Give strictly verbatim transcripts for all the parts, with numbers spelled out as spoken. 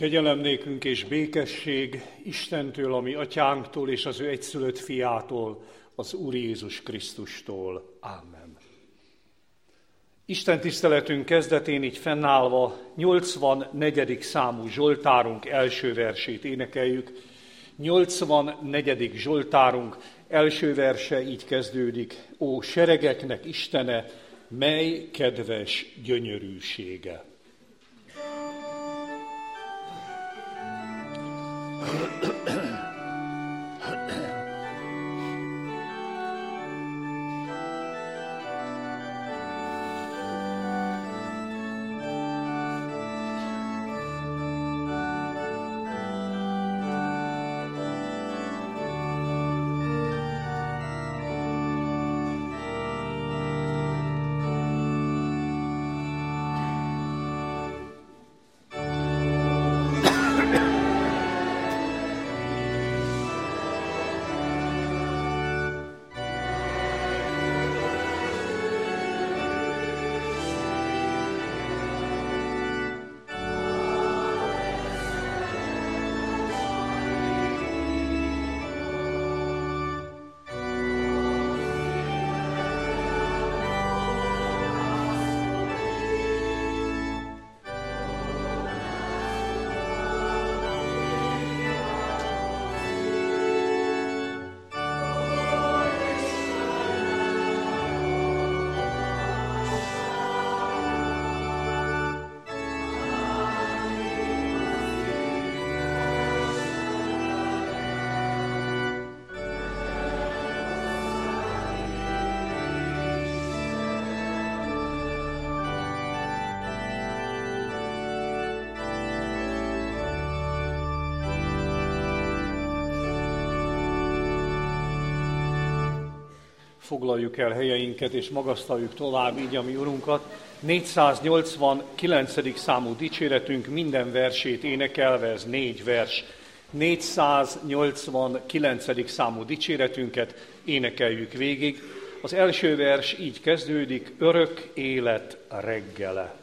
Kegyelem nékünk és békesség Istentől, a mi atyánktól és az ő egyszülött fiától, az Úr Jézus Krisztustól. Ámen. Isten tiszteletünk kezdetén így fennállva nyolcvannegyedik számú Zsoltárunk első versét énekeljük. nyolcvannegyedik Zsoltárunk első verse így kezdődik: Ó, seregeknek Istene, mely kedves gyönyörűsége! Foglaljuk el helyeinket, és magasztaljuk tovább így a mi Urunkat. négyszáznyolcvankilencedik számú dicséretünk minden versét énekelve, ez négy vers. négyszáznyolcvankilencedik számú dicséretünket énekeljük végig. Az első vers így kezdődik: örök élet reggele.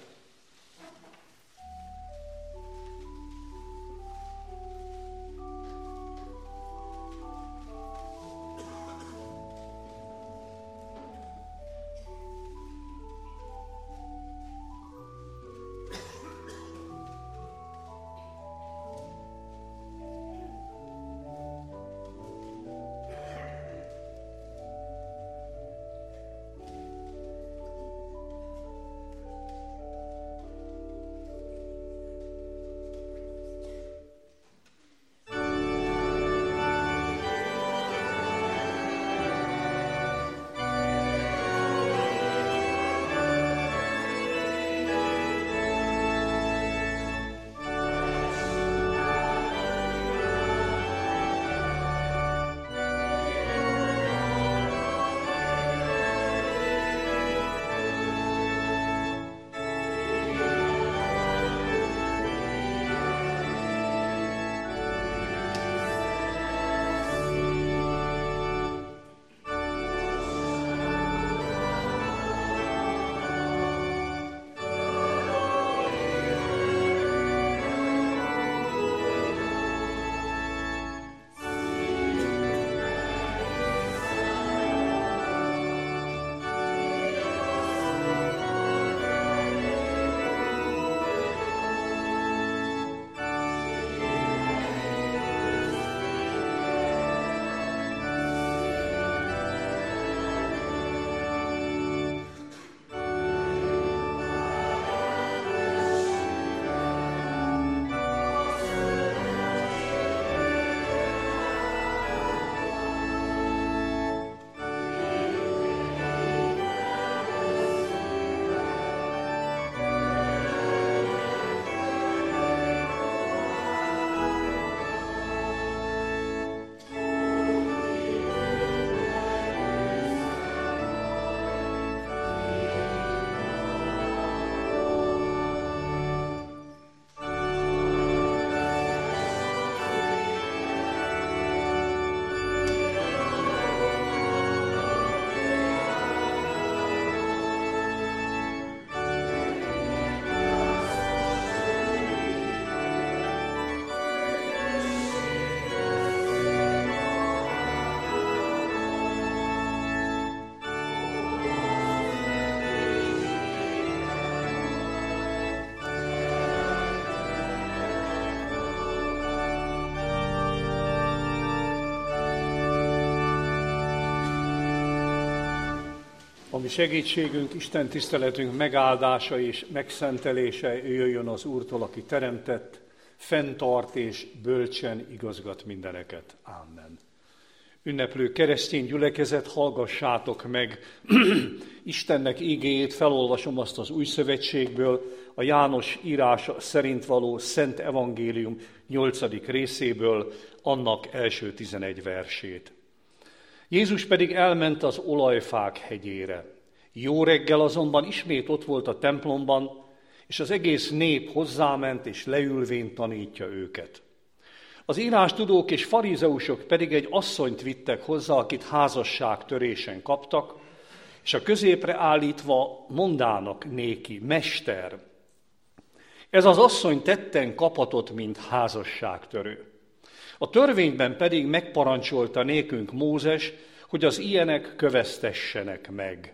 mi segítségünk, Isten tiszteletünk megáldása és megszentelése jöjjön az Úrtól, aki teremtett, fenntart és bölcsen igazgat mindeneket. Amen. Ünneplő keresztény gyülekezet, hallgassátok meg Istennek igéjét, felolvasom azt az Új Szövetségből, a János írása szerint való Szent Evangélium nyolcadik részéből, annak első tizenegy versét. Jézus pedig elment az Olajfák hegyére. Jó reggel azonban ismét ott volt a templomban, és az egész nép hozzáment, és leülvén tanítja őket. Az írástudók és farizeusok pedig egy asszonyt vittek hozzá, akit házasságtörésen kaptak, és a középre állítva mondának néki: Mester! Ez az asszony tetten kapatott, mint házasságtörő. A törvényben pedig megparancsolta nékünk Mózes, hogy az ilyenek kövesztessenek meg.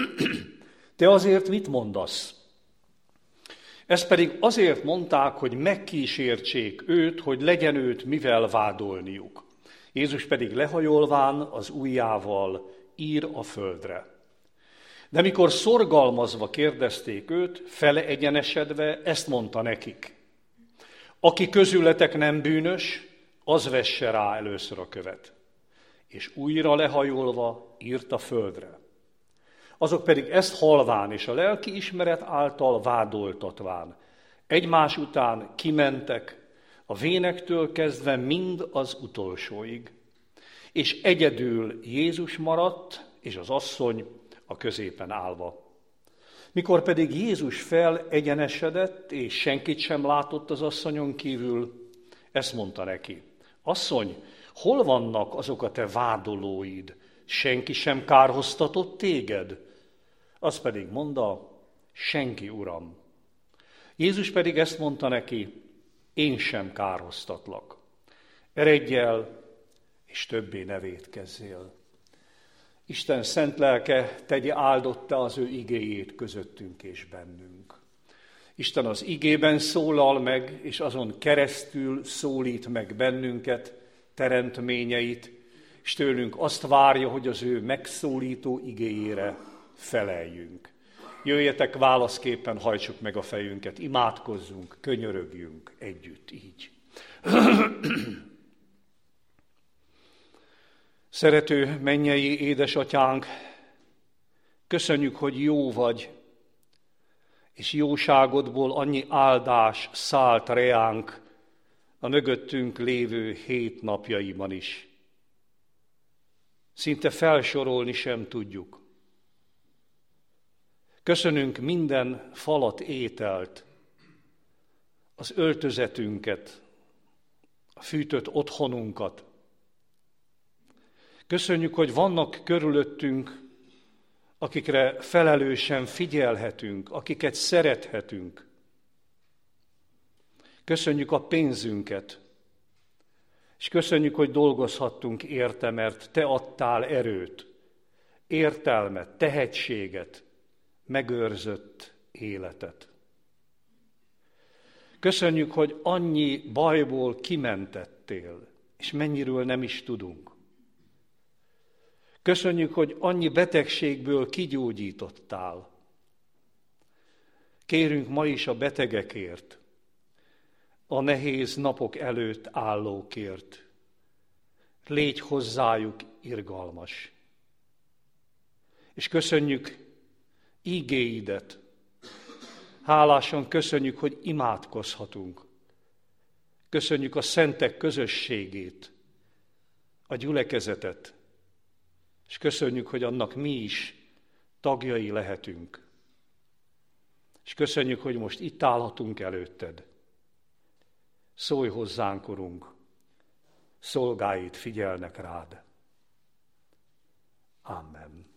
Te azért mit mondasz? Ezt pedig azért mondták, hogy megkísértsék őt, hogy legyen őt mivel vádolniuk. Jézus pedig lehajolván az ujjával ír a földre. De mikor szorgalmazva kérdezték őt, fele egyenesedve, ezt mondta nekik: aki közületek nem bűnös, az vesse rá először a követ. És újra lehajolva írt a földre. Azok pedig ezt halván és a lelki ismeret által vádoltatván egymás után kimentek, a vénektől kezdve mind az utolsóig. És egyedül Jézus maradt, és az asszony a középen állva. Mikor pedig Jézus felegyenesedett, és senkit sem látott az asszonyon kívül, ezt mondta neki: asszony, hol vannak azok a te vádolóid? Senki sem kárhoztatott téged? Az pedig mondta: senki, Uram. Jézus pedig ezt mondta neki: én sem kárhoztatlak. Eredj el, és többé ne vétkezzél. Isten szent lelke tegye áldotta az ő igéjét közöttünk és bennünk. Isten az igében szólal meg, és azon keresztül szólít meg bennünket, teremtményeit, és tőlünk azt várja, hogy az ő megszólító igéjére feleljünk. Jöjjetek, válaszképpen hajtsuk meg a fejünket, imádkozzunk, könyörögjünk együtt így. Szerető mennyei édesatyánk, köszönjük, hogy jó vagy, és jóságodból annyi áldás szállt reánk a mögöttünk lévő hét napjaiban is. Szinte felsorolni sem tudjuk. Köszönünk minden falat, ételt, az öltözetünket, a fűtött otthonunkat. Köszönjük, hogy vannak körülöttünk, akikre felelősen figyelhetünk, akiket szerethetünk. Köszönjük a pénzünket, és köszönjük, hogy dolgozhattunk érte, mert te adtál erőt, értelmet, tehetséget, megőrzött életet. Köszönjük, hogy annyi bajból kimentettél, és mennyiről nem is tudunk. Köszönjük, hogy annyi betegségből kigyógyítottál. Kérünk ma is a betegekért, a nehéz napok előtt állókért. Légy hozzájuk irgalmas. És köszönjük ígéidet. Hálásan köszönjük, hogy imádkozhatunk. Köszönjük a szentek közösségét, a gyülekezetet, és köszönjük, hogy annak mi is tagjai lehetünk. És köszönjük, hogy most itt állhatunk előtted. Szólj hozzánk, Urunk, szolgáid figyelnek rád. Amen.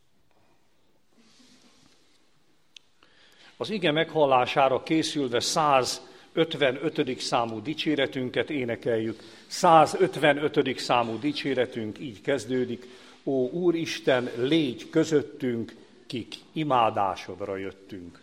Az ige meghallására készülve százötvenötödik számú dicséretünket énekeljük. százötvenötödik számú dicséretünk így kezdődik: Ó Úristen, légy közöttünk, kik imádásodra jöttünk.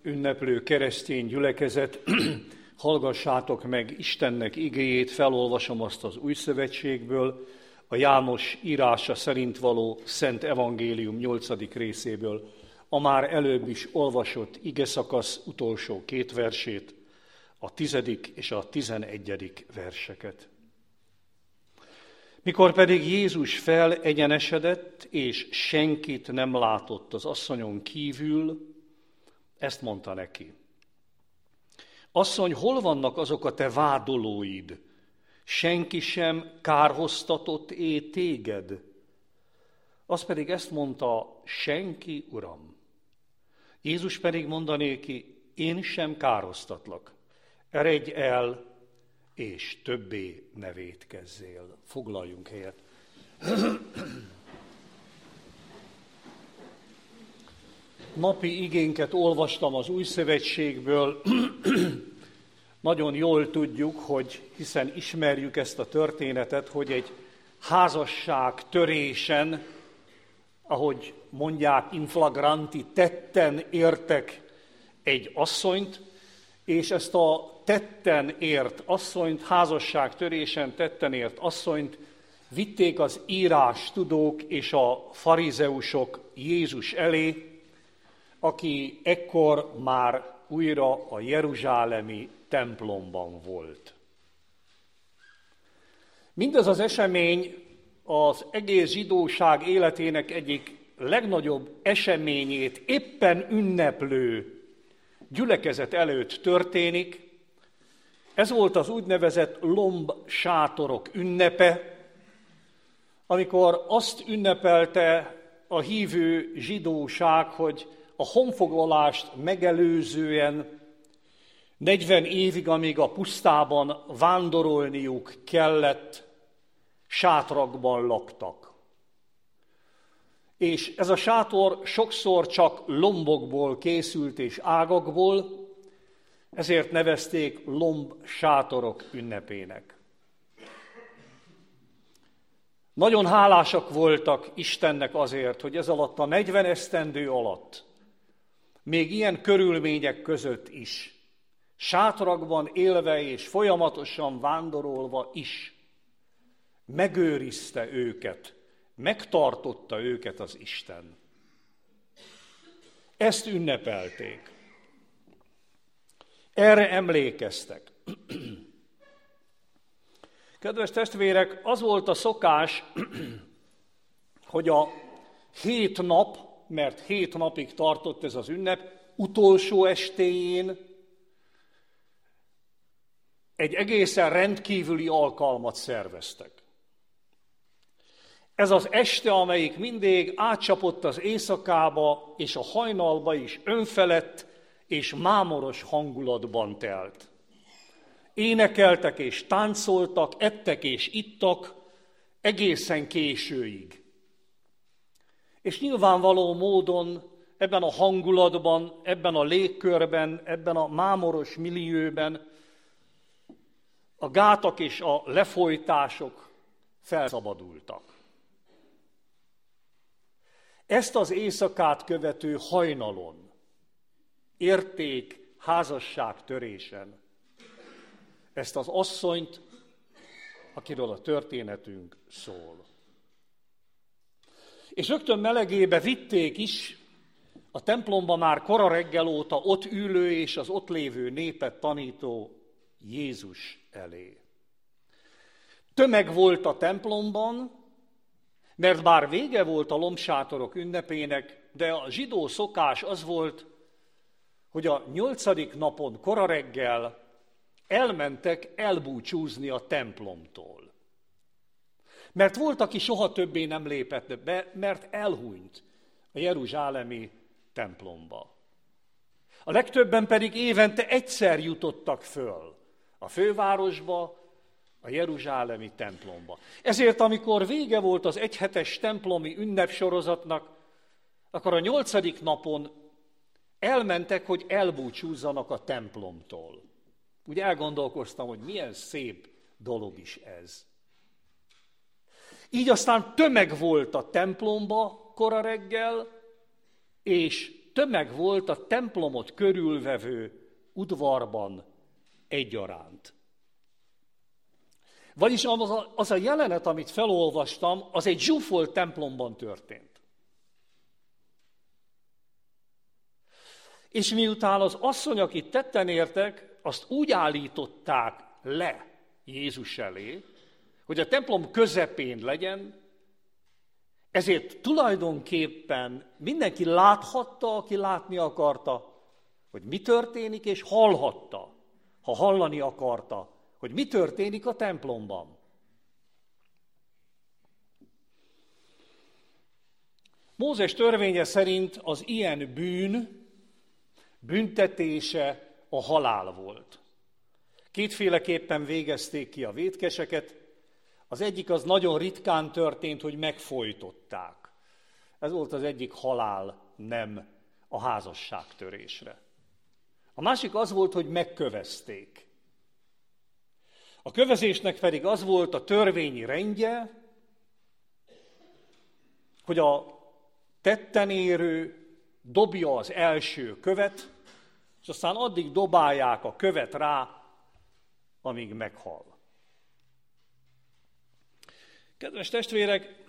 ünneplő keresztény gyülekezet, hallgassátok meg Istennek igéjét, felolvasom azt az Új Szövetségből, a János írása szerint való Szent Evangélium nyolcadik részéből, a már előbb is olvasott igeszakasz utolsó két versét, a tizedik és a tizenegyedik verseket. Mikor pedig Jézus felegyenesedett, és senkit nem látott az asszonyon kívül, ezt mondta neki. Asszony, hol vannak azok a te vádolóid? Senki sem kárhoztatott-é téged? Az pedig ezt mondta, senki, Uram. Jézus pedig mondanéki, én sem kárhoztatlak. Eredj el, és többé ne vétkezzél. Foglaljunk helyet. Napi igénket olvastam az Új Szövetségből. Nagyon jól tudjuk, hogy hiszen ismerjük ezt a történetet, hogy egy házasság törésen, ahogy mondják, inflagranti tetten értek egy asszonyt, és ezt a tetten ért asszonyt, házasság törésen tetten ért asszonyt vitték az írástudók és a farizeusok Jézus elé, aki ekkor már újra a jeruzsálemi templomban volt. Mindez az esemény az egész zsidóság életének egyik legnagyobb eseményét éppen ünneplő gyülekezet előtt történik. Ez volt az úgynevezett lomb sátorok ünnepe, amikor azt ünnepelte a hívő zsidóság, hogy a honfoglalást megelőzően negyven évig, amíg a pusztában vándorolniuk kellett, sátrakban laktak. És ez a sátor sokszor csak lombokból készült és ágakból, ezért nevezték lomb sátorok ünnepének. Nagyon hálásak voltak Istennek azért, hogy ez alatt a negyven esztendő alatt, még ilyen körülmények között is, sátrakban élve és folyamatosan vándorolva is, megőrizte őket, megtartotta őket az Isten. Ezt ünnepelték. Erre emlékeztek. Kedves testvérek, az volt a szokás, hogy a hét nap, mert hét napig tartott ez az ünnep, utolsó estéjén egy egészen rendkívüli alkalmat szerveztek. Ez az este, amelyik mindig átcsapott az éjszakába és a hajnalba is önfelett és mámoros hangulatban telt. Énekeltek és táncoltak, ettek és ittak egészen későig. És nyilvánvaló módon ebben a hangulatban, ebben a légkörben, ebben a mámoros millióben a gátak és a lefolytások felszabadultak. Ezt az éjszakát követő hajnalon érték házasság törésen ezt az asszonyt, akiről a történetünk szól. És rögtön melegébe vitték is a templomba már kora reggel óta ott ülő és az ott lévő népet tanító Jézus elé. Tömeg volt a templomban, mert bár vége volt a lombsátorok ünnepének, de a zsidó szokás az volt, hogy a nyolcadik napon kora reggel elmentek elbúcsúzni a templomtól. Mert volt, aki soha többé nem lépett be, mert elhunyt a jeruzsálemi templomba. A legtöbben pedig évente egyszer jutottak föl a fővárosba, a jeruzsálemi templomba. Ezért, amikor vége volt az egyhetes templomi ünnepsorozatnak, akkor a nyolcadik napon elmentek, hogy elbúcsúzzanak a templomtól. Úgy elgondolkoztam, hogy milyen szép dolog is ez. Így aztán tömeg volt a templomba kora reggel, és tömeg volt a templomot körülvevő udvarban egyaránt. Vagyis az a, az a jelenet, amit felolvastam, az egy zsúfolt templomban történt. És miután az asszony, akit tetten értek, azt úgy állították le Jézus elé, hogy a templom közepén legyen, ezért tulajdonképpen mindenki láthatta, aki látni akarta, hogy mi történik, és hallhatta, ha hallani akarta, hogy mi történik a templomban. Mózes törvénye szerint az ilyen bűn büntetése a halál volt. Kétféleképpen végezték ki a vétkeseket. Az egyik az nagyon ritkán történt, hogy megfojtották. Ez volt az egyik halál nem a házasságtörésre. A másik az volt, hogy megkövezték. A kövezésnek pedig az volt a törvényi rendje, hogy a tetten érő dobja az első követ, és aztán addig dobálják a követ rá, amíg meghal. Kedves testvérek,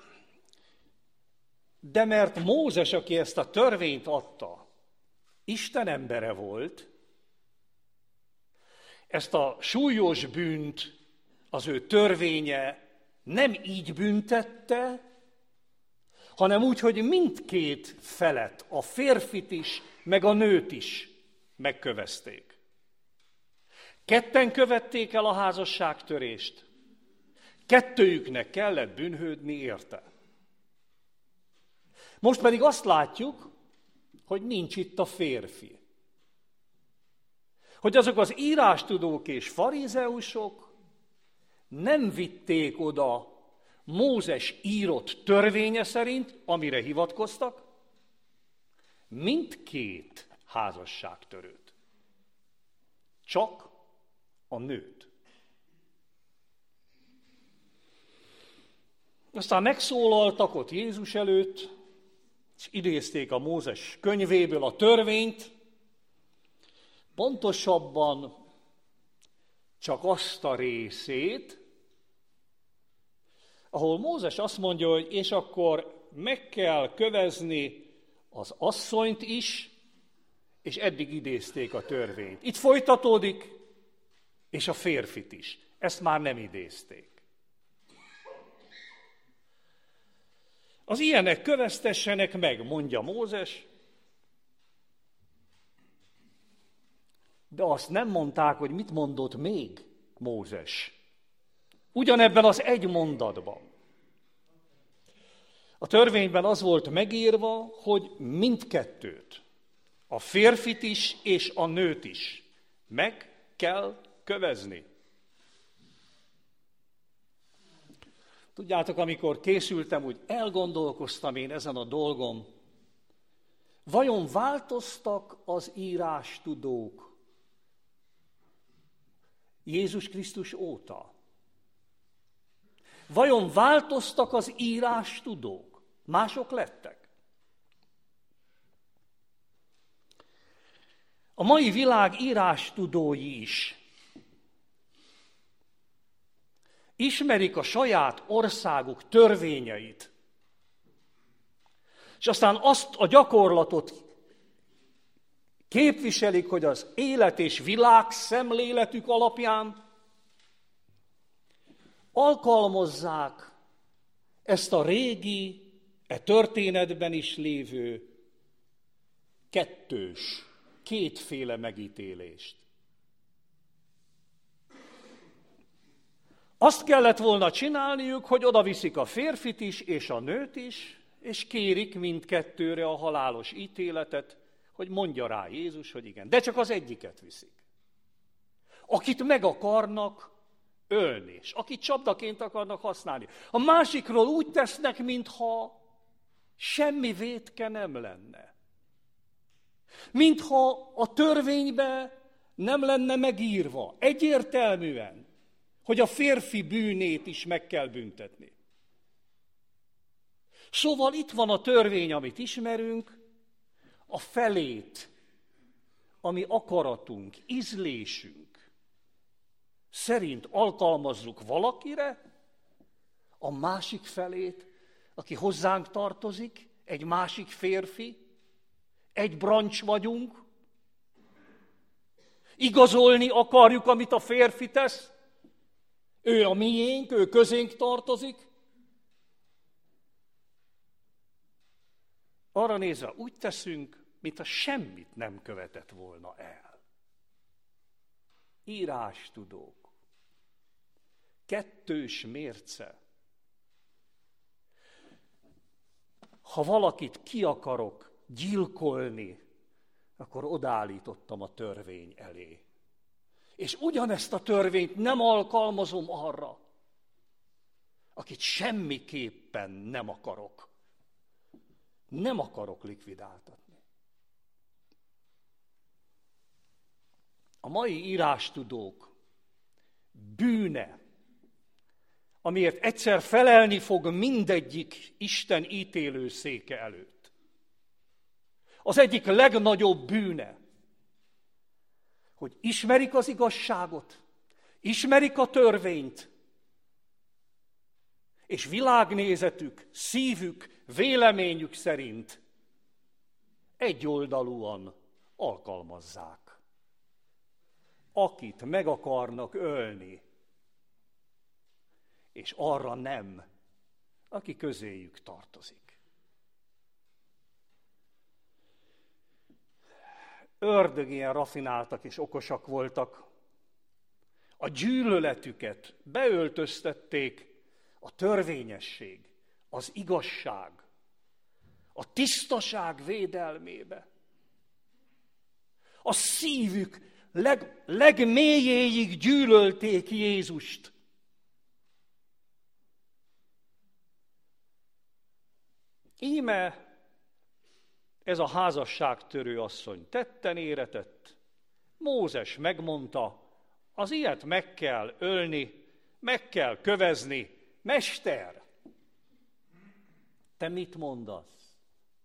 de mert Mózes, aki ezt a törvényt adta, Isten embere volt, ezt a súlyos bűnt az ő törvénye nem így büntette, hanem úgy, hogy mindkét felet, a férfit is, meg a nőt is megkövezték. Ketten követték el a házasságtörést, kettőjüknek kellett bűnhődni érte. Most pedig azt látjuk, hogy nincs itt a férfi. Hogy azok az írástudók és farizeusok nem vitték oda Mózes írott törvénye szerint, amire hivatkoztak, mindkét házasságtörőt. Csak a nőt. Aztán megszólaltak ott Jézus előtt, és idézték a Mózes könyvéből a törvényt, pontosabban csak azt a részét, ahol Mózes azt mondja, hogy és akkor meg kell kövezni az asszonyt is, és eddig idézték a törvényt. Itt folytatódik, és a férfit is. Ezt már nem idézték. Az ilyenek köveztessenek meg, mondja Mózes, de azt nem mondták, hogy mit mondott még Mózes. Ugyanebben az egy mondatban. A törvényben az volt megírva, hogy mindkettőt, a férfit is és a nőt is meg kell kövezni. Tudjátok, amikor készültem, úgy elgondolkoztam én ezen a dolgon, vajon változtak az írástudók Jézus Krisztus óta? Vajon változtak az írástudók? Mások lettek? A mai világ írástudói is ismerik a saját országuk törvényeit, és aztán azt a gyakorlatot képviselik, hogy az élet és világszemléletük alapján alkalmazzák ezt a régi, e történetben is lévő kettős, kétféle megítélést. Azt kellett volna csinálniuk, hogy odaviszik a férfit is és a nőt is, és kérik mindkettőre a halálos ítéletet, hogy mondja rá Jézus, hogy igen. De csak az egyiket viszik. Akit meg akarnak ölni, és akit csapdaként akarnak használni. A másikról úgy tesznek, mintha semmi vétke nem lenne. Mintha a törvényben nem lenne megírva egyértelműen, hogy a férfi bűnét is meg kell büntetni. Szóval itt van a törvény, amit ismerünk, a felét, ami akaratunk, ízlésünk szerint alkalmazzuk valakire, a másik felét, aki hozzánk tartozik, egy másik férfi, egy brancs vagyunk, igazolni akarjuk, amit a férfi tesz, ő a miénk, ő közénk tartozik. Arra nézve úgy teszünk, mintha semmit nem követett volna el. Írástudók, kettős mérce. Ha valakit ki akarok gyilkolni, akkor odaállítottam a törvény elé. És ugyanezt a törvényt nem alkalmazom arra, akit semmiképpen nem akarok. Nem akarok likvidáltatni. A mai írástudók bűne, amiért egyszer felelni fog mindegyik Isten ítélő széke előtt. Az egyik legnagyobb bűne, hogy ismerik az igazságot, ismerik a törvényt, és világnézetük, szívük, véleményük szerint egyoldalúan alkalmazzák. Akit meg akarnak ölni, és arra nem, aki közéjük tartozik. Ördög ilyen rafináltak és okosak voltak. A gyűlöletüket beöltöztették a törvényesség, az igazság, a tisztaság védelmébe. A szívük leg, legmélyéig gyűlölték Jézust. Íme ez a házasságtörő asszony tetten éretett. Mózes megmondta, az ilyet meg kell ölni, meg kell kövezni. Mester, te mit mondasz?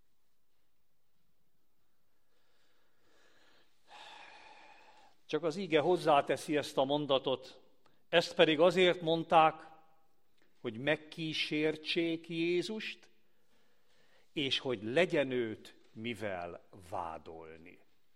Csak az ige hozzáteszi ezt a mondatot, ezt pedig azért mondták, hogy megkísértsék Jézust, és hogy legyen őt mivel vádolni.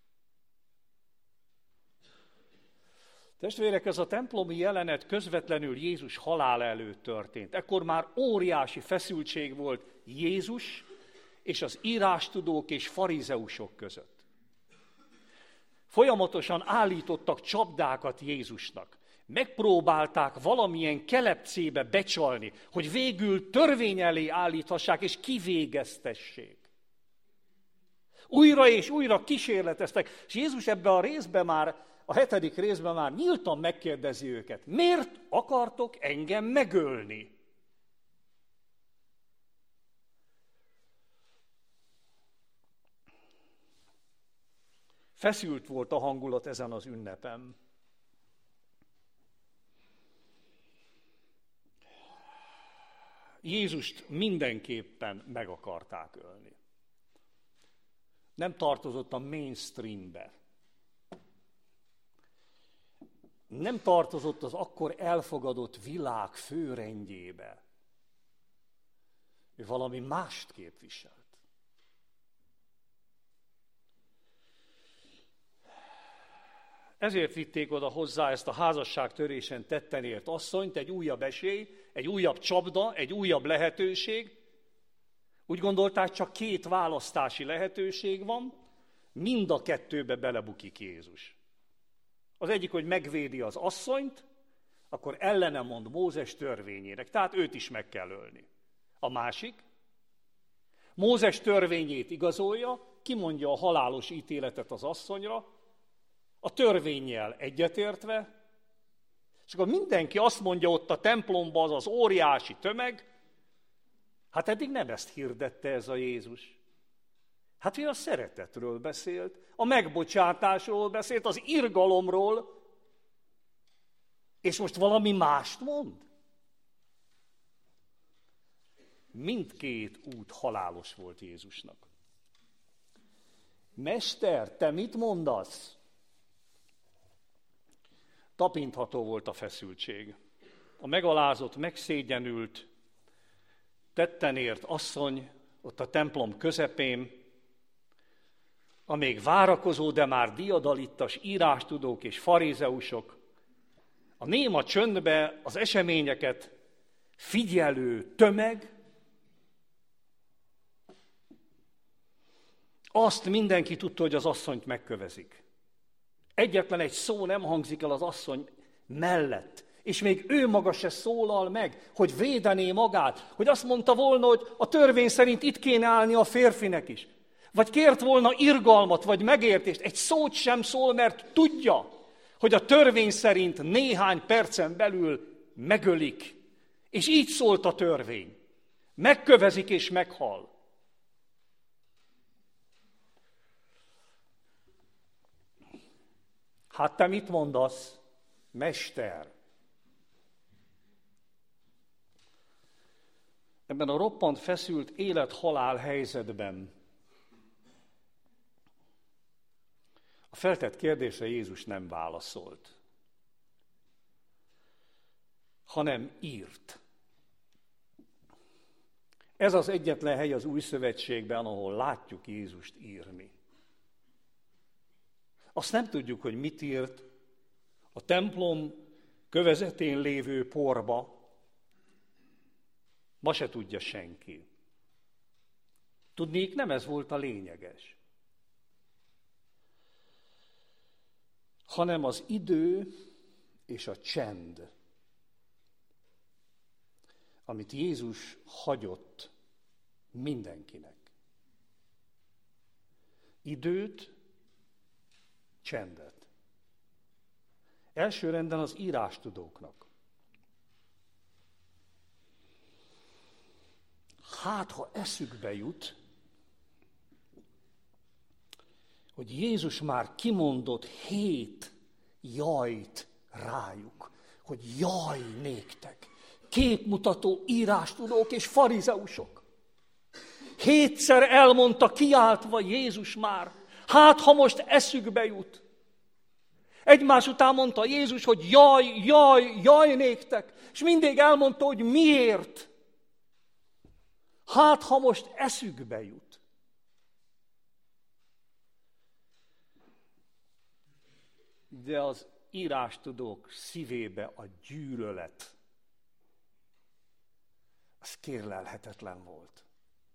Testvérek, ez a templomi jelenet közvetlenül Jézus halála előtt történt. Ekkor már óriási feszültség volt Jézus és az írástudók és farizeusok között. Folyamatosan állítottak csapdákat Jézusnak. Megpróbálták valamilyen kelepcébe becsalni, hogy végül törvény elé állíthassák és kivégeztessék. Újra és újra kísérleteztek, és Jézus ebbe a részbe már, a hetedik részben már nyíltan megkérdezi őket, miért akartok engem megölni? Feszült volt a hangulat ezen az ünnepen. Jézust mindenképpen meg akarták ölni. Nem tartozott a mainstreambe. Nem tartozott az akkor elfogadott világ főrendjébe. Ő valami mást képviselt. Ezért vitték oda hozzá ezt a házasságtörésen tetten ért asszonyt, egy újabb esély, egy újabb csapda, egy újabb lehetőség. Úgy gondolták, csak két választási lehetőség van, mind a kettőbe belebukik Jézus. Az egyik, hogy megvédi az asszonyt, akkor ellene mond Mózes törvényének, tehát őt is meg kell ölni. A másik, Mózes törvényét igazolja, kimondja a halálos ítéletet az asszonyra, a törvénnyel egyetértve, és akkor mindenki azt mondja ott a templomban, az az óriási tömeg, hát eddig nem ezt hirdette ez a Jézus. Hát ő a szeretetről beszélt, a megbocsátásról beszélt, az irgalomról, és most valami mást mond? Mindkét út halálos volt Jézusnak. Mester, te mit mondasz? Tapintható volt a feszültség. A megalázott, megszégyenült, tetten ért asszony ott a templom közepén, a még várakozó, de már diadalittas írástudók és farizeusok, a néma csöndbe az eseményeket figyelő tömeg, azt mindenki tudta, hogy az asszonyt megkövezik. Egyetlen egy szó nem hangzik el az asszony mellett, és még ő maga se szólal meg, hogy védené magát, hogy azt mondta volna, hogy a törvény szerint itt kéne állni a férfinek is. Vagy kért volna irgalmat, vagy megértést. Egy szót sem szól, mert tudja, hogy a törvény szerint néhány percen belül megölik. És így szólt a törvény. Megkövezik és meghal. Hát te mit mondasz, mester? Ebben a roppant feszült élet-halál helyzetben a feltett kérdésre Jézus nem válaszolt, hanem írt. Ez az egyetlen hely az Új Szövetségben, ahol látjuk Jézust írni. Azt nem tudjuk, hogy mit írt a templom kövezetén lévő porba, ma se tudja senki. Tudnék, nem ez volt a lényeges, hanem az idő és a csend, amit Jézus hagyott mindenkinek. Időt, csendet. Elsőrenden az írástudóknak. Hát, ha eszükbe jut, hogy Jézus már kimondott hét jajt rájuk, hogy jaj néktek, képmutató írástudók és farizeusok. Hétszer elmondta kiáltva Jézus már, hát ha most eszükbe jut. Egymás után mondta Jézus, hogy jaj, jaj, jaj néktek, és mindig elmondta, hogy miért. Hát ha most eszükbe jut. De az írástudók szívébe a gyűlölet, az kérlelhetetlen volt.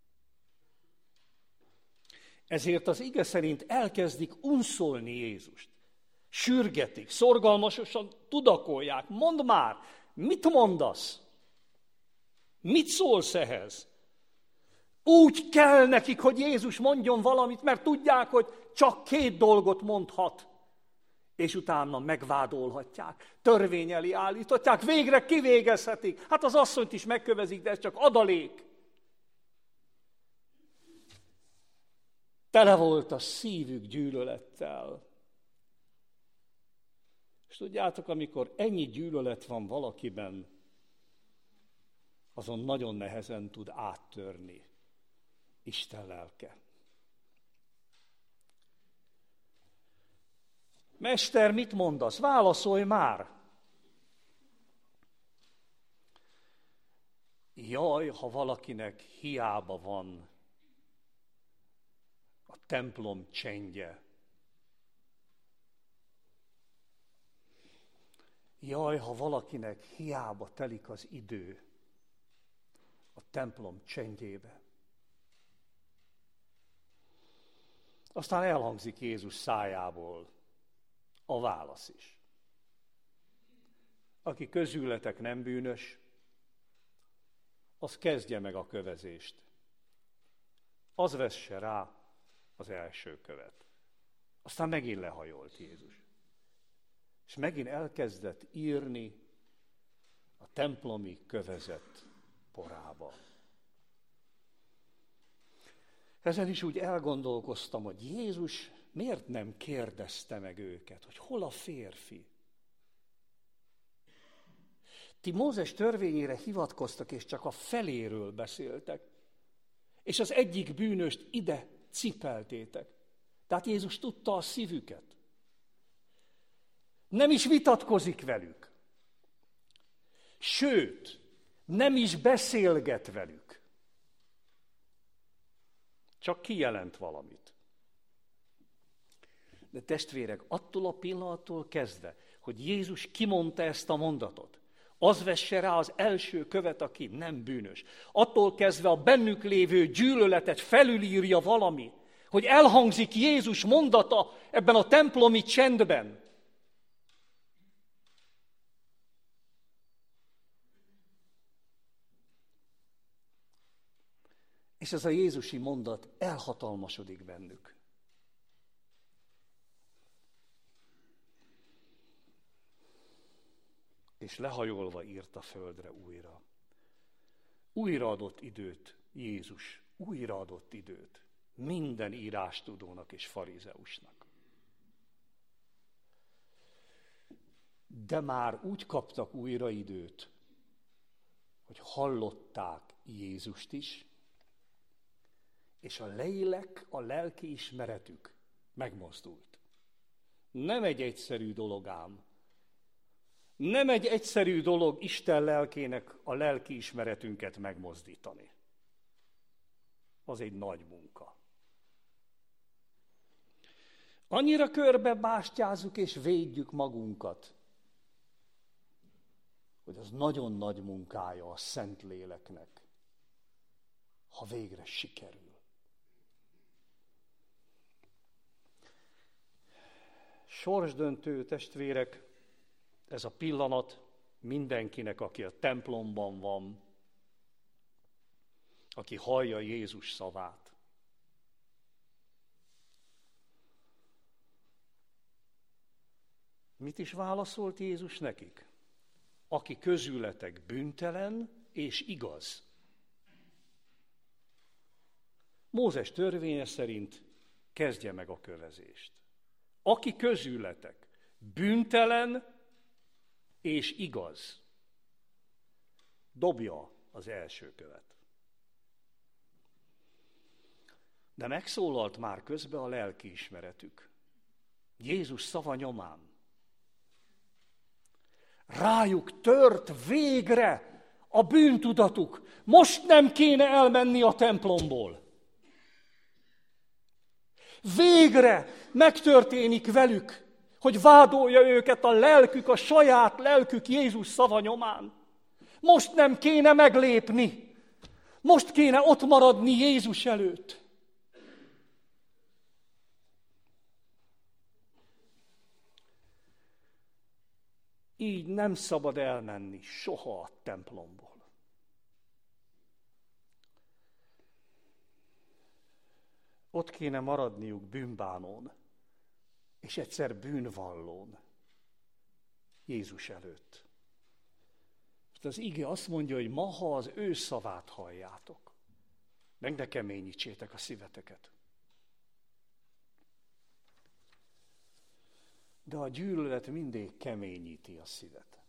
Ezért az ige szerint elkezdik unszolni Jézust. Sürgetik, szorgalmasosan tudakolják. Mondd már, mit mondasz? Mit szólsz ehhez? Úgy kell nekik, hogy Jézus mondjon valamit, mert tudják, hogy csak két dolgot mondhat. És utána megvádolhatják, törvény elé állíthatják, végre kivégezhetik. Hát az asszonyt is megkövezik, de ez csak adalék. Tele volt a szívük gyűlölettel. És tudjátok, amikor ennyi gyűlölet van valakiben, azon nagyon nehezen tud áttörni Isten lelke. Mester, mit mondasz? Válaszolj már! Jaj, ha valakinek hiába van a templom csendje. Jaj, ha valakinek hiába telik az idő a templom csendjébe. Aztán elhangzik Jézus szájából a válasz is. Aki közületek nem bűnös, az kezdje meg a kövezést. Az vesse rá az első követ. Aztán megint lehajolt Jézus. És megint elkezdett írni a templomi kövezet porába. Ezen is úgy elgondolkoztam, hogy Jézus miért nem kérdezte meg őket, hogy hol a férfi? Ti Mózes törvényére hivatkoztak, és csak a feléről beszéltek, és az egyik bűnöst ide cipeltétek. Tehát Jézus tudta a szívüket. Nem is vitatkozik velük. Sőt, nem is beszélget velük. Csak kijelent valamit. De testvérek, attól a pillanattól kezdve, hogy Jézus kimondta ezt a mondatot, az vesse rá az első követ, aki nem bűnös. Attól kezdve a bennük lévő gyűlöletet felülírja valami, hogy elhangzik Jézus mondata ebben a templomi csendben. És ez a jézusi mondat elhatalmasodik bennük. És lehajolva írt a földre újra. Újraadott időt Jézus, újraadott időt minden írástudónak és farizeusnak. De már úgy kaptak újra időt, hogy hallották Jézust is, és a lélek, a lelki ismeretük megmozdult. Nem egy egyszerű dolog ám. Nem egy egyszerű dolog Isten lelkének a lelki ismeretünket megmozdítani. Az egy nagy munka. Annyira körbe bástyázzuk és védjük magunkat, hogy az nagyon nagy munkája a Szentléleknek, ha végre sikerül. Sorsdöntő, testvérek, ez a pillanat mindenkinek, aki a templomban van, aki hallja Jézus szavát. Mit is válaszolt Jézus nekik? Aki közületek bűntelen és igaz. Mózes törvénye szerint kezdje meg a kövezést. Aki közületek bűntelen és igaz, dobja az első követ. De megszólalt már közbe a lelkiismeretük. Jézus szava nyomán. Rájuk tört végre a bűntudatuk. Most nem kéne elmenni a templomból. Végre megtörténik velük, hogy vádolja őket a lelkük, a saját lelkük Jézus szava nyomán. Most nem kéne meglépni. Most kéne ott maradni Jézus előtt. Így nem szabad elmenni soha a templomból. Ott kéne maradniuk bűnbánón, és egyszer bűnvallón, Jézus előtt. Az ige azt mondja, hogy ma, ha az ő szavát halljátok, meg ne keményítsétek a szíveteket. De a gyűlölet mindig keményíti a szívet.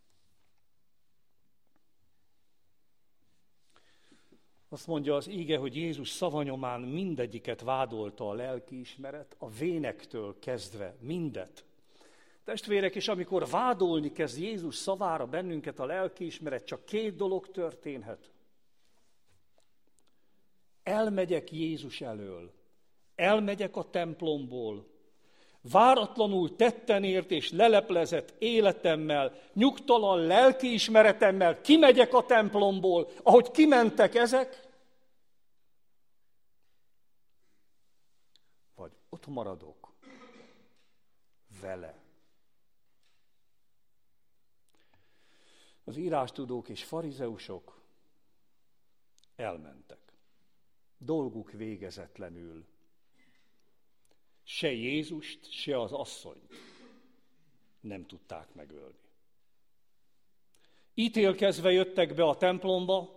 Azt mondja az íge, hogy Jézus szavanyomán mindegyiket vádolta a lelkiismeret, a vénektől kezdve mindet. Testvérek, és amikor vádolni kezd Jézus szavára bennünket a lelkiismeret, csak két dolog történhet. Elmegyek Jézus elől, elmegyek a templomból, váratlanul tettenért és leleplezett életemmel, nyugtalan lelkiismeretemmel kimegyek a templomból, ahogy kimentek ezek, vagy ott maradok vele. Az írástudók és farizeusok elmentek. Dolguk végezetlenül. Se Jézust, se az asszonyt nem tudták megölni. Ítélkezve jöttek be a templomba,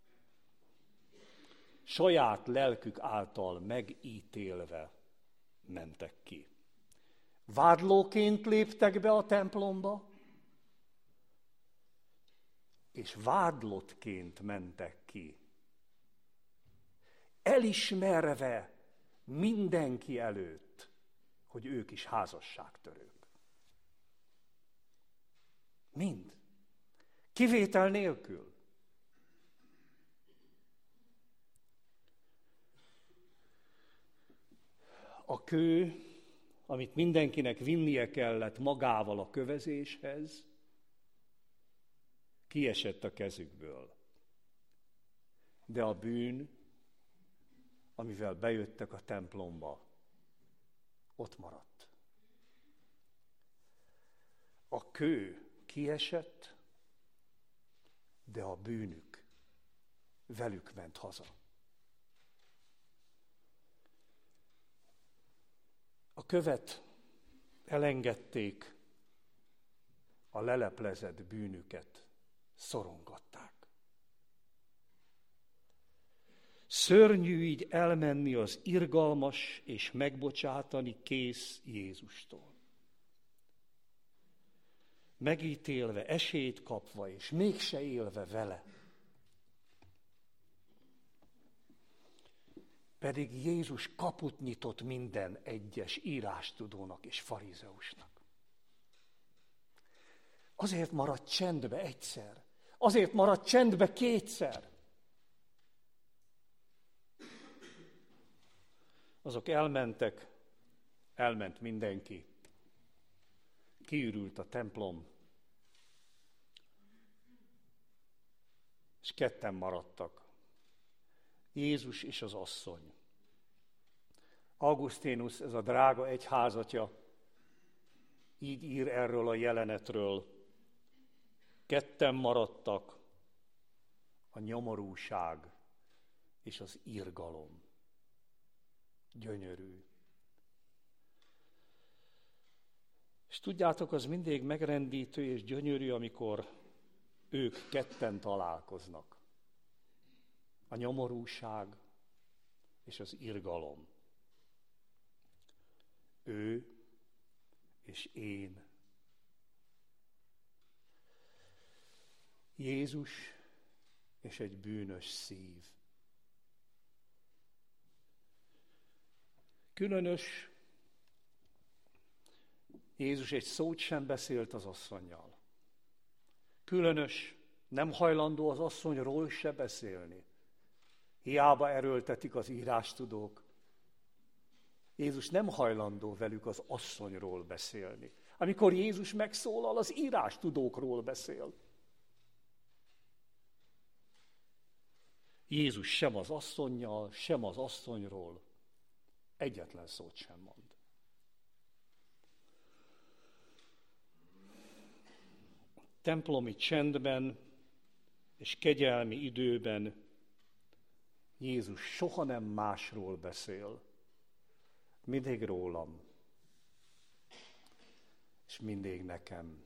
saját lelkük által megítélve mentek ki. Vádlóként léptek be a templomba, és vádlottként mentek ki. Elismerve mindenki előtt, hogy ők is házasságtörők. Mind. Kivétel nélkül. A kő, amit mindenkinek vinnie kellett magával a kövezéshez, kiesett a kezükből. De a bűn, amivel bejöttek a templomba, ott maradt. A kő kiesett, de a bűnük velük ment haza. A követ elengedték, a leleplezett bűnüket szorongatták. Szörnyű így elmenni az irgalmas és megbocsátani kész Jézustól. Megítélve, esélyt kapva, és mégse élve vele. Pedig Jézus kaput nyitott minden egyes írástudónak és farizeusnak. Azért maradt csendbe egyszer. Azért maradt csendbe kétszer. Azok elmentek, elment mindenki. Kiürült a templom, és ketten maradtak. Jézus és az asszony. Augustinus, ez a drága egyházatja, így ír erről a jelenetről. Ketten maradtak, a nyomorúság és az irgalom. Gyönyörű. És tudjátok, az mindig megrendítő és gyönyörű, amikor ők ketten találkoznak. A nyomorúság és az irgalom. Ő és én. Jézus és egy bűnös szív. Különös, Jézus egy szót sem beszélt az asszonnyal. Különös, nem hajlandó az asszonyról se beszélni. Hiába erőltetik az írástudók. Jézus nem hajlandó velük az asszonyról beszélni. Amikor Jézus megszólal, az írástudókról beszél. Jézus sem az asszonnyal, sem az asszonyról egyetlen szót sem mond. Templomi csendben és kegyelmi időben Jézus soha nem másról beszél, mindig rólam, és mindig nekem.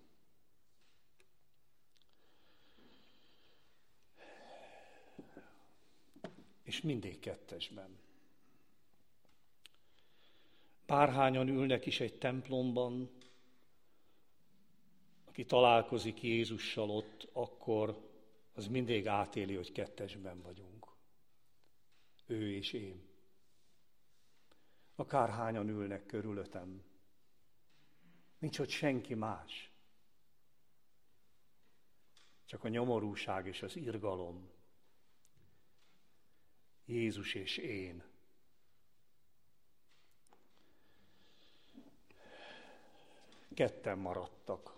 És mindig kettesben. Bárhányan ülnek is egy templomban, aki találkozik Jézussal ott, akkor az mindig átéli, hogy kettesben vagyunk. Ő és én. Akárhányan ülnek körülöttem. Nincs ott senki más. Csak a nyomorúság és az irgalom. Jézus és én. Ketten maradtak.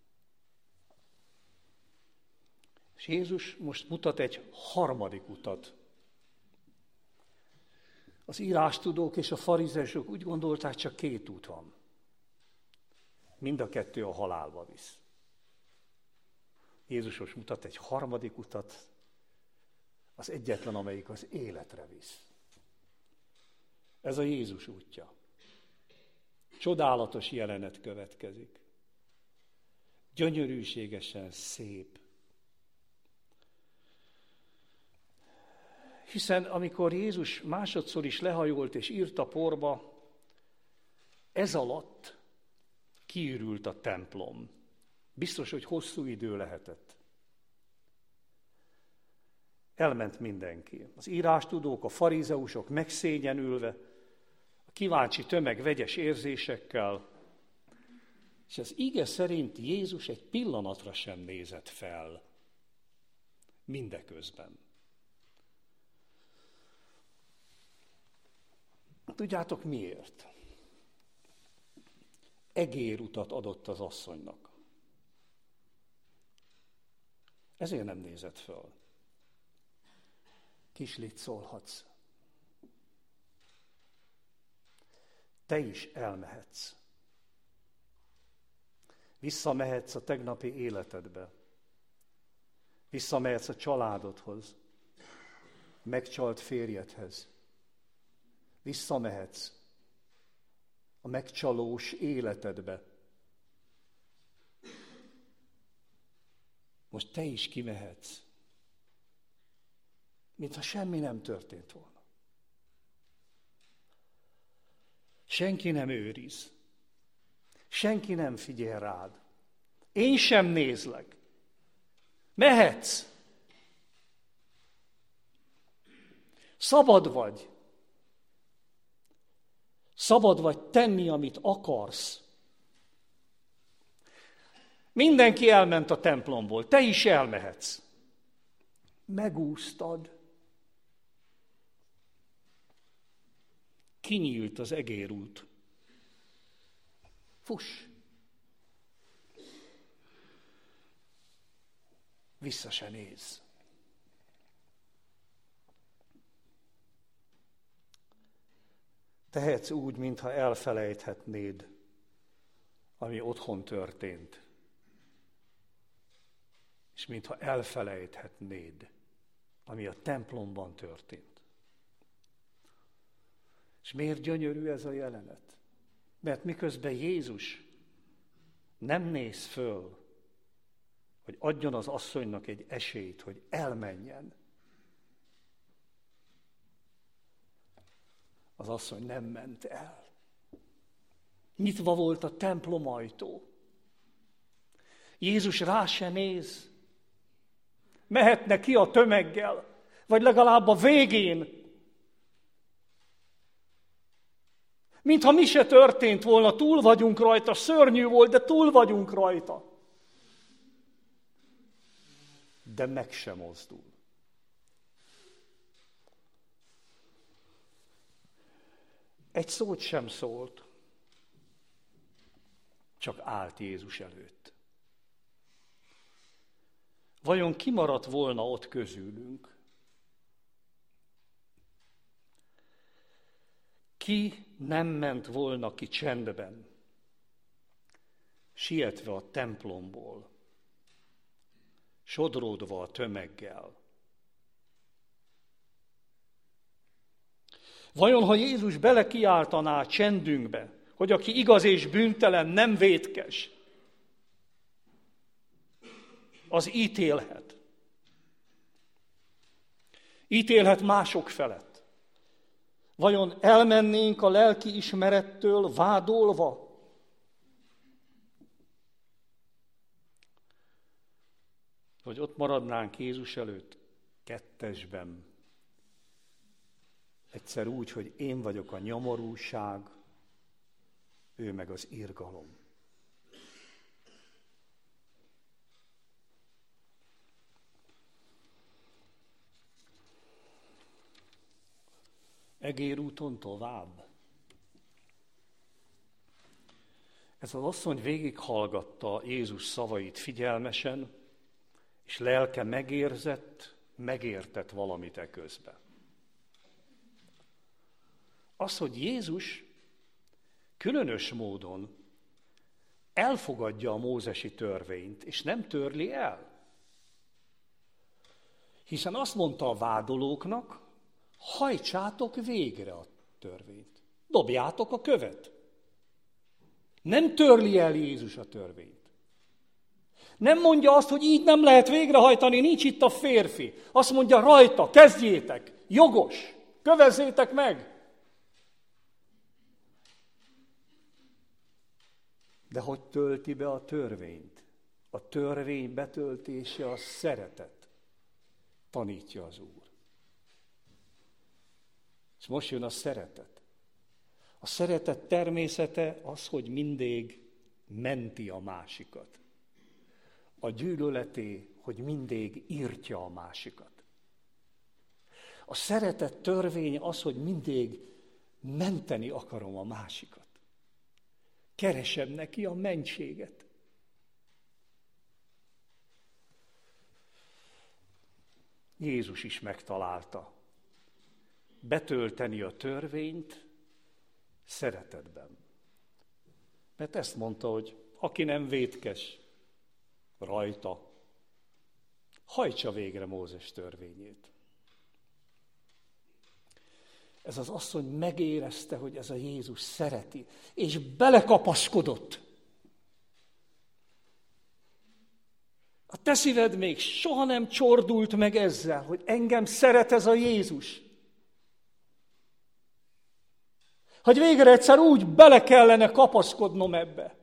És Jézus most mutat egy harmadik utat. Az írástudók és a farizeusok úgy gondolták, csak két út van. Mind a kettő a halálba visz. Jézus most mutat egy harmadik utat, az egyetlen, amelyik az életre visz. Ez a Jézus útja. Csodálatos jelenet következik. Gyönyörűségesen szép. Hiszen amikor Jézus másodszor is lehajolt és írt a porba, ez alatt kiürült a templom. Biztos, hogy hosszú idő lehetett. Elment mindenki. Az írástudók, a farizeusok megszégyenülve, kíváncsi tömeg vegyes érzésekkel, és az ige szerint Jézus egy pillanatra sem nézett fel mindeközben. Tudjátok miért? Egérutat adott az asszonynak. Ezért nem nézett föl. Kislit, szólhatsz. Te is elmehetsz. Visszamehetsz a tegnapi életedbe. Visszamehetsz a családodhoz. Megcsalt férjedhez. Visszamehetsz a megcsalós életedbe. Most te is kimehetsz, mintha semmi nem történt volna. Senki nem őriz. Senki nem figyel rád. Én sem nézlek. Mehetsz. Szabad vagy. Szabad vagy tenni, amit akarsz. Mindenki elment a templomból, te is elmehetsz. Megúsztad. Kinyílt az egérút. Fuss! Vissza se nézz. Tehetsz úgy, mintha elfelejthetnéd, ami otthon történt. És mintha elfelejthetnéd, ami a templomban történt. És miért gyönyörű ez a jelenet? Mert miközben Jézus nem néz föl, hogy adjon az asszonynak egy esélyt, hogy elmenjen. Az asszony nem ment el. Nyitva volt a templom ajtó. Jézus rá se néz. Mehetne ki a tömeggel, vagy legalább a végén. Mintha mi se történt volna, túl vagyunk rajta, szörnyű volt, de túl vagyunk rajta. De meg sem mozdul. Egy szót sem szólt, csak állt Jézus előtt. Vajon kimaradt volna ott közülünk? Ki nem ment volna ki csendben, sietve a templomból, sodródva a tömeggel? Vajon, ha Jézus belekiáltaná csendünkbe, hogy aki igaz és bűntelen, nem vétkes, az ítélhet. Ítélhet mások felett. Vajon elmennénk a lelki ismerettől vádolva? Vagy ott maradnánk Jézus előtt kettesben, egyszer úgy, hogy én vagyok a nyomorúság, ő meg az irgalom. Egérúton tovább. Ez az asszony végighallgatta Jézus szavait figyelmesen, és lelke megérzett, megértett valamit eközben. Az, hogy Jézus különös módon elfogadja a mózesi törvényt, és nem törli el. Hiszen azt mondta a vádolóknak, hajtsátok végre a törvényt. Dobjátok a követ. Nem törli el Jézus a törvényt. Nem mondja azt, hogy így nem lehet végrehajtani, nincs itt a férfi. Azt mondja, rajta, kezdjétek, jogos, kövezzétek meg. De hogy tölti be a törvényt? A törvény betöltése a szeretet, tanítja az Úr. És most jön a szeretet. A szeretet természete az, hogy mindig menti a másikat. A gyűlöleté, hogy mindig írtja a másikat. A szeretet törvény az, hogy mindig menteni akarom a másikat. Keresem neki a mentséget. Jézus is megtalálta. Betölteni a törvényt szeretetben. Mert ezt mondta, hogy aki nem vétkes rajta, hajtsa végre Mózes törvényét. Ez az asszony megérezte, hogy ez a Jézus szereti, és belekapaszkodott. A te szíved még soha nem csordult meg ezzel, hogy engem szeret ez a Jézus. Hogy végre egyszer úgy bele kellene kapaszkodnom ebbe.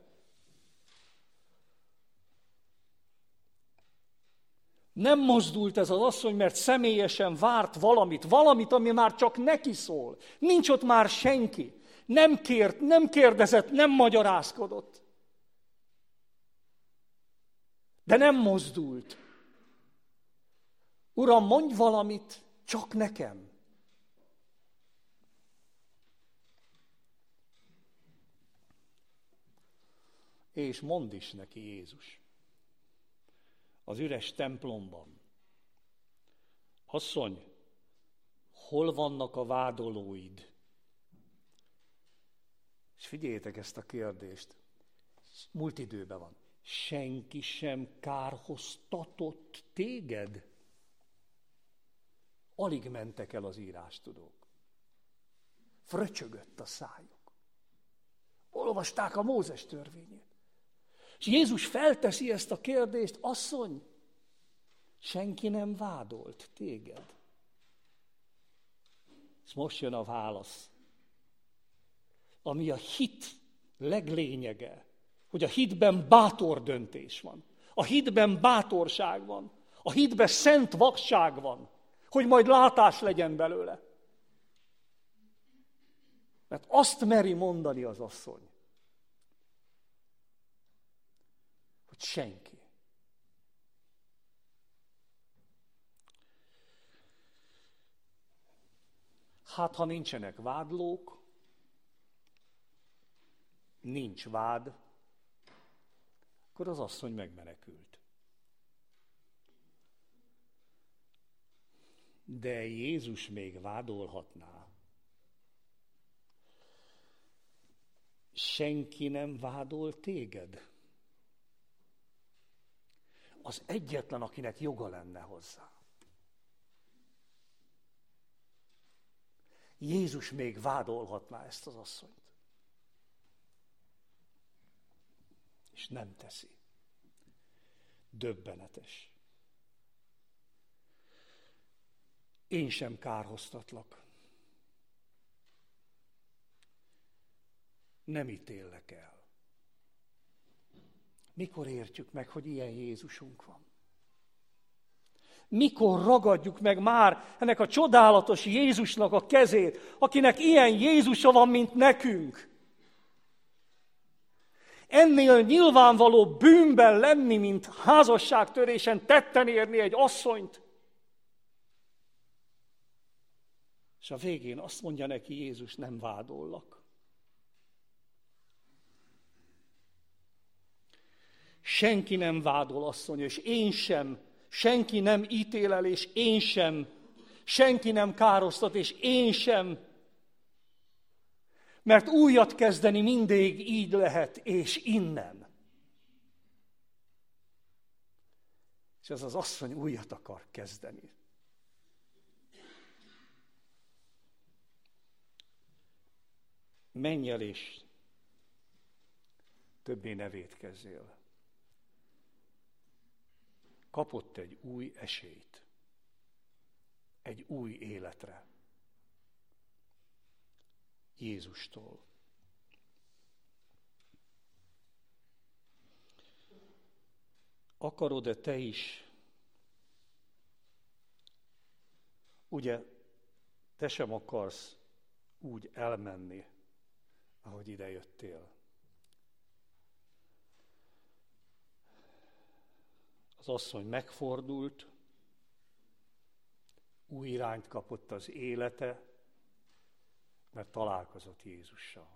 Nem mozdult ez az asszony, mert személyesen várt valamit, valamit, ami már csak neki szól. Nincs ott már senki. Nem kért, nem kérdezett, nem magyarázkodott. De nem mozdult. Uram, mondj valamit, csak nekem. És mondd is neki Jézus. Az üres templomban. Asszony, hol vannak a vádolóid? És figyeljétek ezt a kérdést. Múlt időben van. Senki sem kárhoztatott téged? Alig mentek el az írástudók. Fröcsögött a szájuk. Olvasták a Mózes törvényét. És Jézus felteszi ezt a kérdést, asszony, senki nem vádolt téged. És most jön a válasz, ami a hit leglényege, hogy a hitben bátor döntés van. A hitben bátorság van. A hitben szent vakság van, hogy majd látás legyen belőle. Mert azt meri mondani az asszony, hogy senki. Hát, ha nincsenek vádlók, nincs vád, akkor az asszony megmenekült. De Jézus még vádolhatná. Senki nem vádol téged. Az egyetlen, akinek joga lenne hozzá. Jézus még vádolhatná ezt az asszonyt. És nem teszi. Döbbenetes. Én sem kárhoztatlak. Nem ítéllek el. Mikor értjük meg, hogy ilyen Jézusunk van? Mikor ragadjuk meg már ennek a csodálatos Jézusnak a kezét, akinek ilyen Jézusa van, mint nekünk? Ennél nyilvánvaló bűnben lenni, mint házasságtörésen tetten érni egy asszonyt. És a végén azt mondja neki Jézus, nem vádollak. Senki nem vádol, asszony, és én sem. Senki nem ítél el, és én sem. Senki nem károsztat, és én sem. Mert újat kezdeni mindig így lehet, és innen. És ez az asszony újat akar kezdeni. Menj el, és többé ne vétkezzél. Kapott egy új esélyt, egy új életre. Jézustól. Akarod-e te is? Ugye te sem akarsz úgy elmenni, ahogy idejöttél. Az asszony megfordult, új irányt kapott az élete, mert találkozott Jézussal.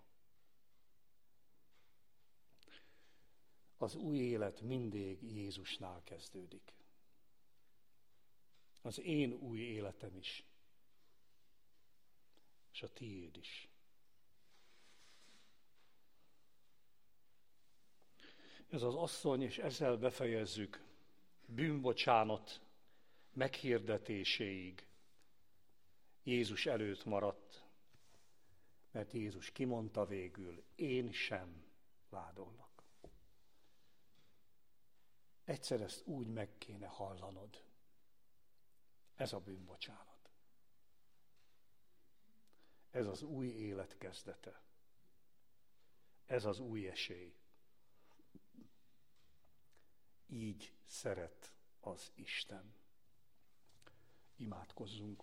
Az új élet mindig Jézusnál kezdődik. Az én új életem is, és a tiéd is. Ez az asszony, és ezzel befejezzük, bűnbocsánat meghirdetéséig Jézus előtt maradt, mert Jézus kimondta végül, én sem vádollak. Egyszer ezt úgy meg kéne hallanod. Ez a bűnbocsánat. Ez az új élet kezdete. Ez az új esély. Így szeret az Isten. Imádkozzunk.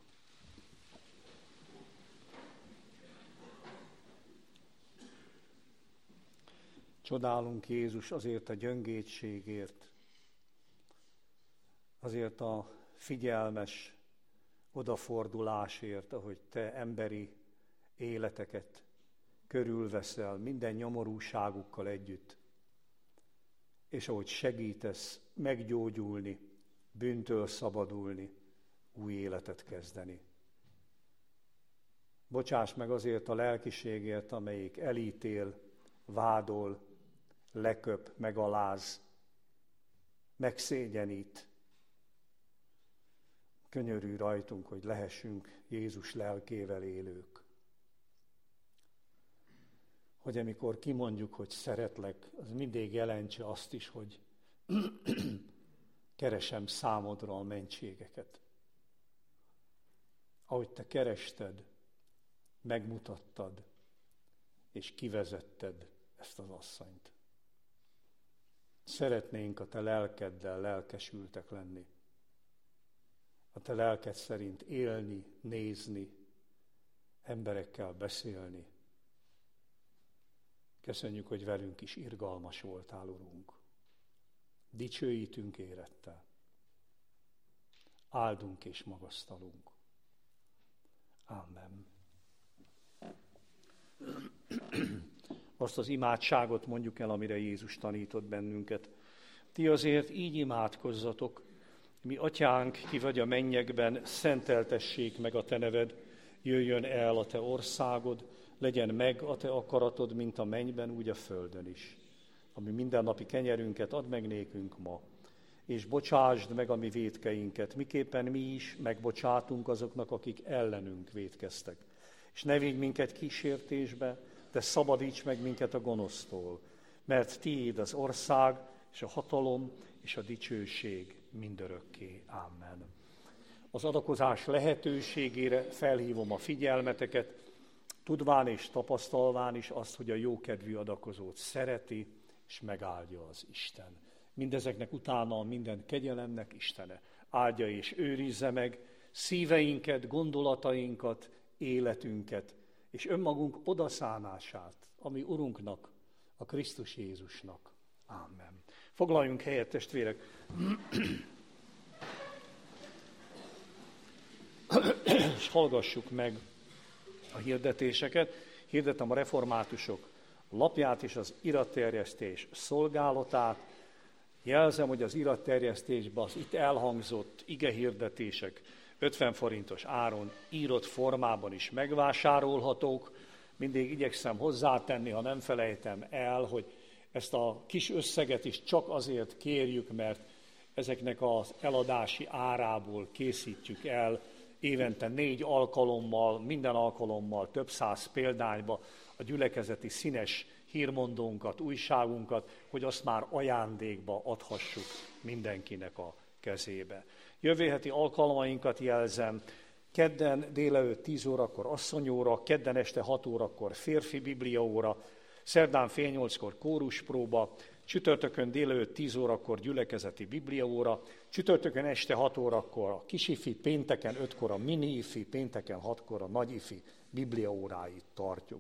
Csodálunk, Jézus, azért a gyöngétségért, azért a figyelmes odafordulásért, ahogy te emberi életeket körülveszel minden nyomorúságukkal együtt, és ahogy segítesz meggyógyulni, bűntől szabadulni, új életet kezdeni. Bocsáss meg azért a lelkiségért, amelyik elítél, vádol, leköp, megaláz, megszégyenít. Könyörülj rajtunk, hogy lehessünk Jézus lelkével élők. Hogy amikor kimondjuk, hogy szeretlek, az mindig jelentse azt is, hogy keresem számodra a mentségeket. Ahogy te kerested, megmutattad, és kivezetted ezt az asszonyt. Szeretnénk a te lelkeddel lelkesültek lenni. A te lelked szerint élni, nézni, emberekkel beszélni. Köszönjük, hogy velünk is irgalmas voltál, Urunk. Dicsőítünk érettel. Áldunk és magasztalunk. Amen. Azt az imádságot mondjuk el, amire Jézus tanított bennünket. Ti azért így imádkozzatok, mi atyánk, ki vagy a mennyekben, szenteltessék meg a te neved, jöjjön el a te országod, legyen meg a te akaratod, mint a mennyben, úgy a földön is. Ami mindennapi kenyerünket add meg nékünk ma, és bocsásd meg a mi vétkeinket, miképpen mi is megbocsátunk azoknak, akik ellenünk vétkeztek. És ne vigy minket kísértésbe, de szabadíts meg minket a gonosztól, mert tiéd az ország, és a hatalom, és a dicsőség mindörökké. Amen. Az adakozás lehetőségére felhívom a figyelmeteket, tudván és tapasztalván is azt, hogy a jókedvű adakozót szereti, és megáldja az Isten. Mindezeknek utána minden kegyelemnek Istene áldja és őrizze meg szíveinket, gondolatainkat, életünket, és önmagunk odaszánását, ami Urunknak, a Krisztus Jézusnak. Amen. Foglaljunk helyet, testvérek! És hallgassuk meg a hirdetéseket. Hirdetem a reformátusok lapját és az iratterjesztés szolgálatát. Jelzem, hogy az iratterjesztésben az itt elhangzott igehirdetések ötven forintos áron írott formában is megvásárolhatók. Mindig igyekszem hozzátenni, ha nem felejtem el, hogy ezt a kis összeget is csak azért kérjük, mert ezeknek az eladási árából készítjük el évente négy alkalommal, minden alkalommal több száz példányba a gyülekezeti színes hírmondónkat, újságunkat, hogy azt már ajándékba adhassuk mindenkinek a kezébe. Jövő heti alkalmainkat jelzem, kedden délelőtt tíz órakor asszonyóra, kedden este hat órakor férfi bibliaóra, szerdán fél nyolckor kóruspróba, csütörtökön délelőtt tíz órakor gyülekezeti bibliaóra, csütörtökön este hat órakor a kisifi, pénteken ötkor a miniifi, pénteken hatkor a nagyifi bibliaóráit tartjuk.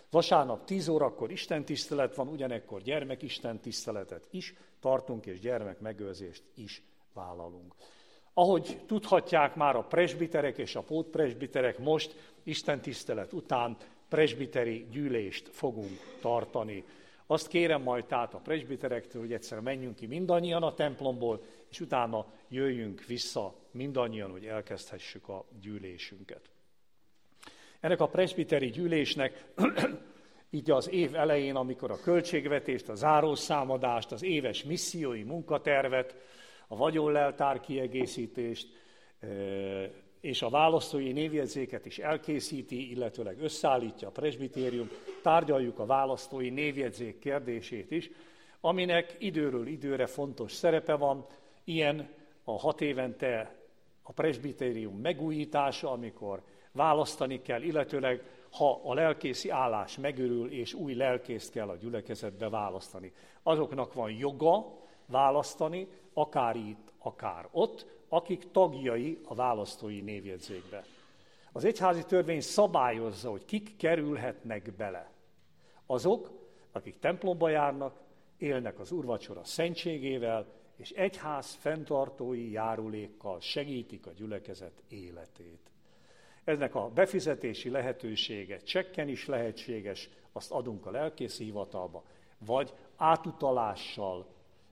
Vasárnap tíz órakor istentisztelet van, ugyanekkor gyermekistentiszteletet is tartunk, és gyermekmegőrzést is vállalunk. Ahogy tudhatják már a presbiterek és a pótpresbiterek, most istentisztelet után presbiteri gyűlést fogunk tartani. Azt kérem majd tehát a presbiterektől, hogy egyszer menjünk ki mindannyian a templomból, és utána jöjjünk vissza mindannyian, hogy elkezdhessük a gyűlésünket. Ennek a presbiteri gyűlésnek így az év elején, amikor a költségvetést, a zárószámadást, az éves missziói munkatervet, a vagyonleltár kiegészítést és a választói névjegyzéket is elkészíti, illetőleg összeállítja a presbitérium, tárgyaljuk a választói névjegyzék kérdését is, aminek időről időre fontos szerepe van, ilyen a hat évente a presbitérium megújítása, amikor választani kell, illetőleg ha a lelkészi állás megörül, és új lelkészt kell a gyülekezetbe választani. Azoknak van joga választani, akár itt, akár ott, akik tagjai a választói névjegyzékbe. Az egyházi törvény szabályozza, hogy kik kerülhetnek bele. Azok, akik templomba járnak, élnek az úrvacsora szentségével, és egyház fenntartói járulékkal segítik a gyülekezet életét. Ennek a befizetési lehetősége csekken is lehetséges, azt adunk a lelkészi hivatalba, vagy átutalással,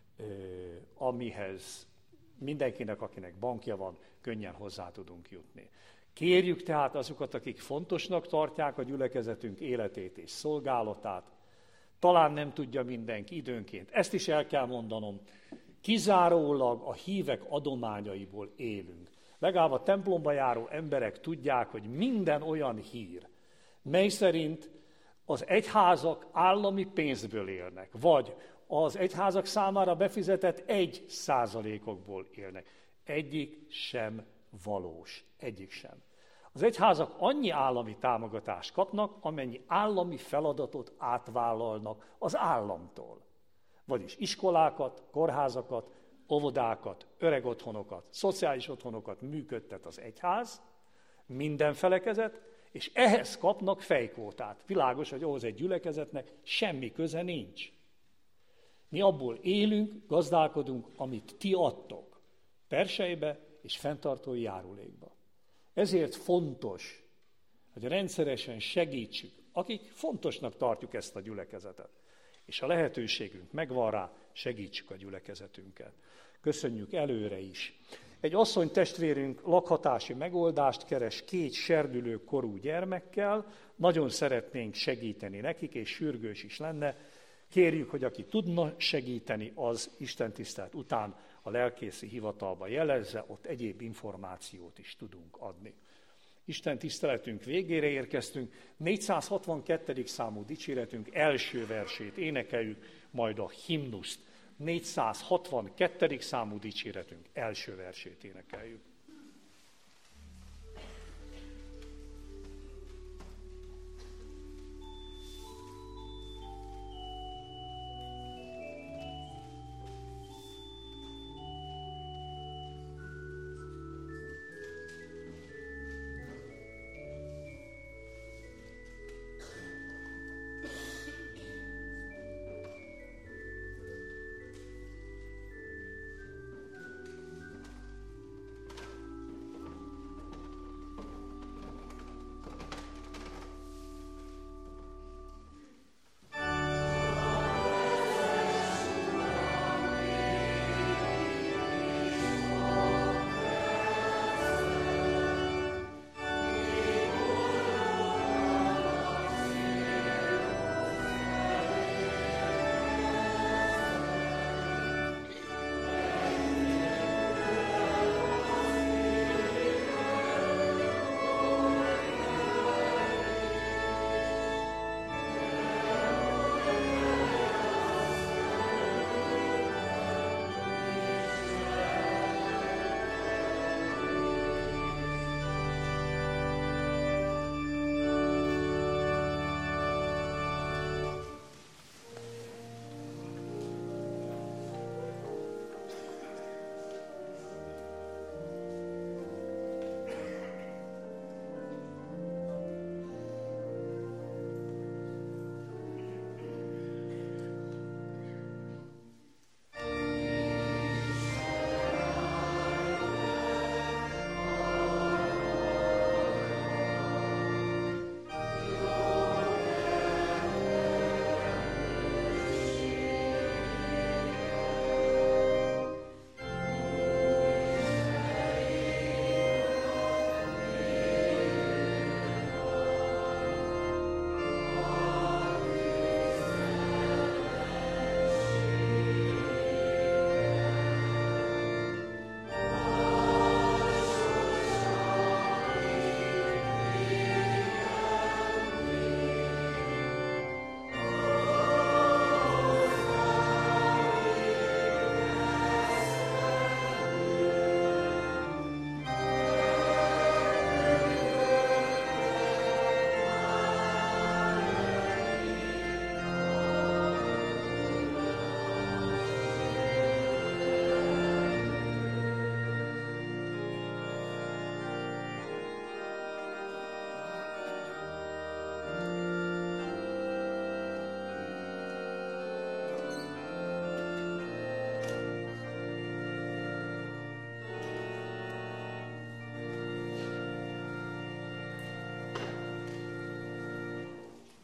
amihez mindenkinek, akinek bankja van, könnyen hozzá tudunk jutni. Kérjük tehát azokat, akik fontosnak tartják a gyülekezetünk életét és szolgálatát. Talán nem tudja mindenki időnként. Ezt is el kell mondanom. Kizárólag a hívek adományaiból élünk. Legalább a templomba járó emberek tudják, hogy minden olyan hír, mely szerint az egyházak állami pénzből élnek, vagy az egyházak számára befizetett egy százalékokból élnek. Egyik sem valós. Egyik sem. Az egyházak annyi állami támogatást kapnak, amennyi állami feladatot átvállalnak az államtól. Vagyis iskolákat, kórházakat, óvodákat, öregotthonokat, szociális otthonokat működtet az egyház, minden felekezet, és ehhez kapnak fejkvótát. Világos, hogy ahhoz egy gyülekezetnek semmi köze nincs. Mi abból élünk, gazdálkodunk, amit ti adtok, persejbe és fenntartói járulékba. Ezért fontos, hogy rendszeresen segítsük, akik fontosnak tartjuk ezt a gyülekezetet. És a lehetőségünk megvan rá, segítsük a gyülekezetünket. Köszönjük előre is. Egy asszony testvérünk lakhatási megoldást keres két serdülő korú gyermekkel, nagyon szeretnénk segíteni nekik, és sürgős is lenne. Kérjük, hogy aki tudna segíteni, az istentisztelet után a lelkészi hivatalba jelezze, ott egyéb információt is tudunk adni. Isten tiszteletünk végére érkeztünk, négyszázhatvankettedik számú dicséretünk első versét énekeljük, majd a himnuszt. négyszázhatvankettedik számú dicséretünk első versét énekeljük.